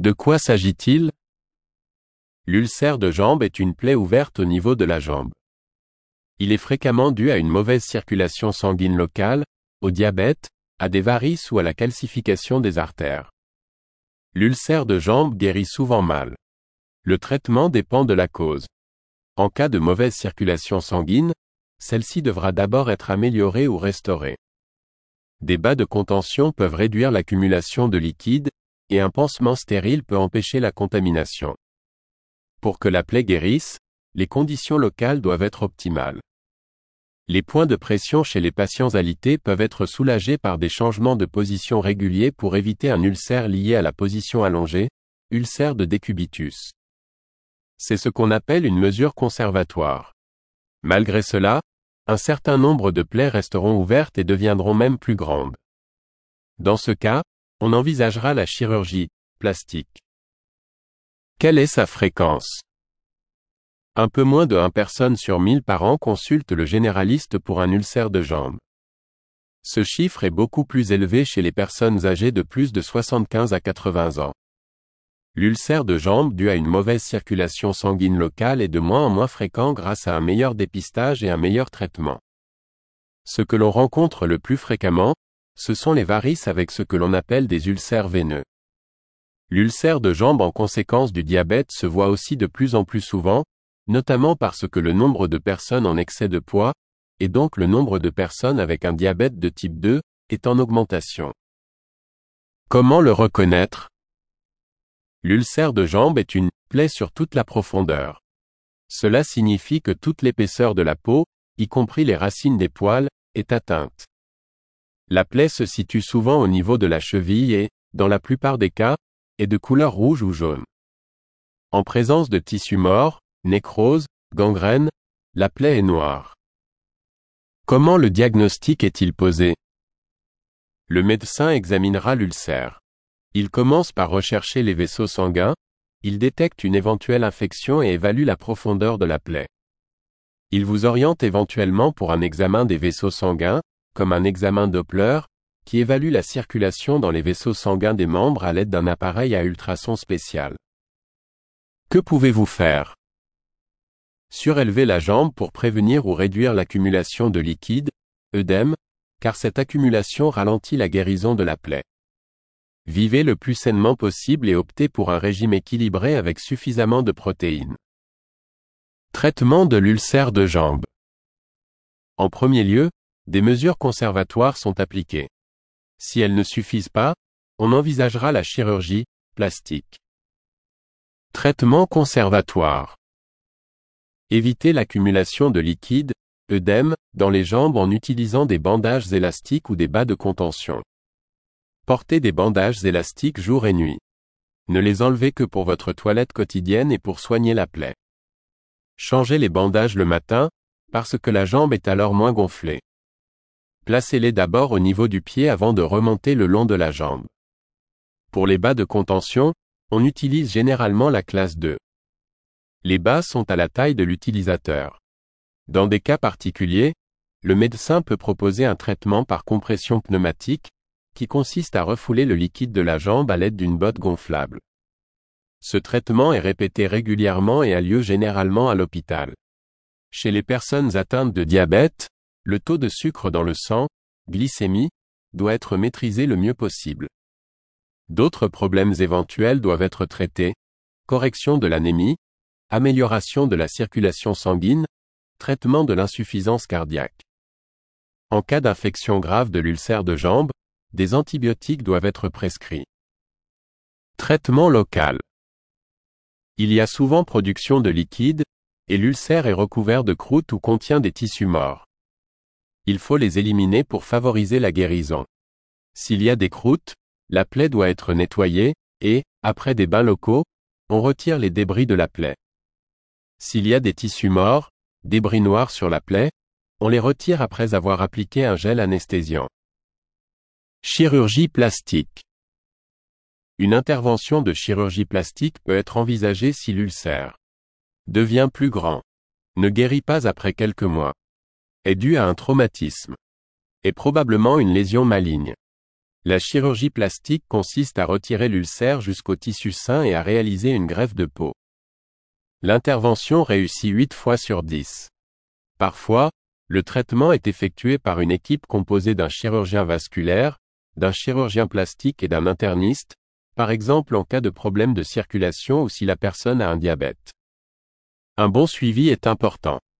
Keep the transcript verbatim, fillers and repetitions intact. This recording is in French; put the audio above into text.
De quoi s'agit-il? L'ulcère de jambe est une plaie ouverte au niveau de la jambe. Il est fréquemment dû à une mauvaise circulation sanguine locale, au diabète, à des varices ou à la calcification des artères. L'ulcère de jambe guérit souvent mal. Le traitement dépend de la cause. En cas de mauvaise circulation sanguine, celle-ci devra d'abord être améliorée ou restaurée. Des bas de contention peuvent réduire l'accumulation de liquide, et un pansement stérile peut empêcher la contamination. Pour que la plaie guérisse, les conditions locales doivent être optimales. Les points de pression chez les patients alités peuvent être soulagés par des changements de position réguliers pour éviter un ulcère lié à la position allongée, ulcère de décubitus. C'est ce qu'on appelle une mesure conservatoire. Malgré cela, un certain nombre de plaies resteront ouvertes et deviendront même plus grandes. Dans ce cas, on envisagera la chirurgie plastique. Quelle est sa fréquence? Un peu moins de une personne sur mille par an consulte le généraliste pour un ulcère de jambe. Ce chiffre est beaucoup plus élevé chez les personnes âgées de plus de soixante-quinze à quatre-vingts ans. L'ulcère de jambe dû à une mauvaise circulation sanguine locale est de moins en moins fréquent grâce à un meilleur dépistage et un meilleur traitement. Ce que l'on rencontre le plus fréquemment, ce sont les varices avec ce que l'on appelle des ulcères veineux. L'ulcère de jambe en conséquence du diabète se voit aussi de plus en plus souvent, notamment parce que le nombre de personnes en excès de poids, et donc le nombre de personnes avec un diabète de type deux, est en augmentation. Comment le reconnaître? L'ulcère de jambe est une plaie sur toute la profondeur. Cela signifie que toute l'épaisseur de la peau, y compris les racines des poils, est atteinte. La plaie se situe souvent au niveau de la cheville et, dans la plupart des cas, est de couleur rouge ou jaune. En présence de tissus morts, nécrose, gangrène, la plaie est noire. Comment le diagnostic est-il posé? Le médecin examinera l'ulcère. Il commence par rechercher les vaisseaux sanguins, il détecte une éventuelle infection et évalue la profondeur de la plaie. Il vous oriente éventuellement pour un examen des vaisseaux sanguins, comme un examen Doppler, qui évalue la circulation dans les vaisseaux sanguins des membres à l'aide d'un appareil à ultrasons spécial. Que pouvez-vous faire? Surélever la jambe pour prévenir ou réduire l'accumulation de liquide, œdème, car cette accumulation ralentit la guérison de la plaie. Vivez le plus sainement possible et optez pour un régime équilibré avec suffisamment de protéines. Traitement de l'ulcère de jambe. En premier lieu, des mesures conservatoires sont appliquées. Si elles ne suffisent pas, on envisagera la chirurgie plastique. Traitement conservatoire. Évitez l'accumulation de liquide, œdème, dans les jambes en utilisant des bandages élastiques ou des bas de contention. Portez des bandages élastiques jour et nuit. Ne les enlevez que pour votre toilette quotidienne et pour soigner la plaie. Changez les bandages le matin, parce que la jambe est alors moins gonflée. Placez-les d'abord au niveau du pied avant de remonter le long de la jambe. Pour les bas de contention, on utilise généralement la classe deux. Les bas sont à la taille de l'utilisateur. Dans des cas particuliers, le médecin peut proposer un traitement par compression pneumatique, qui consiste à refouler le liquide de la jambe à l'aide d'une botte gonflable. Ce traitement est répété régulièrement et a lieu généralement à l'hôpital. Chez les personnes atteintes de diabète, le taux de sucre dans le sang, glycémie, doit être maîtrisé le mieux possible. D'autres problèmes éventuels doivent être traités, correction de l'anémie, amélioration de la circulation sanguine, traitement de l'insuffisance cardiaque. En cas d'infection grave de l'ulcère de jambe, des antibiotiques doivent être prescrits. Traitement local. Il y a souvent production de liquide, et l'ulcère est recouvert de croûte ou contient des tissus morts. Il faut les éliminer pour favoriser la guérison. S'il y a des croûtes, la plaie doit être nettoyée, et, après des bains locaux, on retire les débris de la plaie. S'il y a des tissus morts, débris noirs sur la plaie, on les retire après avoir appliqué un gel anesthésiant. Chirurgie plastique. Une intervention de chirurgie plastique peut être envisagée si l'ulcère devient plus grand, ne guérit pas après quelques mois, est dû à un traumatisme, est probablement une lésion maligne, La chirurgie plastique consiste à retirer l'ulcère jusqu'au tissu sain et à réaliser une greffe de peau. L'intervention réussit huit fois sur dix. Parfois, le traitement est effectué par une équipe composée d'un chirurgien vasculaire, d'un chirurgien plastique et d'un interniste, par exemple en cas de problème de circulation ou si la personne a un diabète. Un bon suivi est important.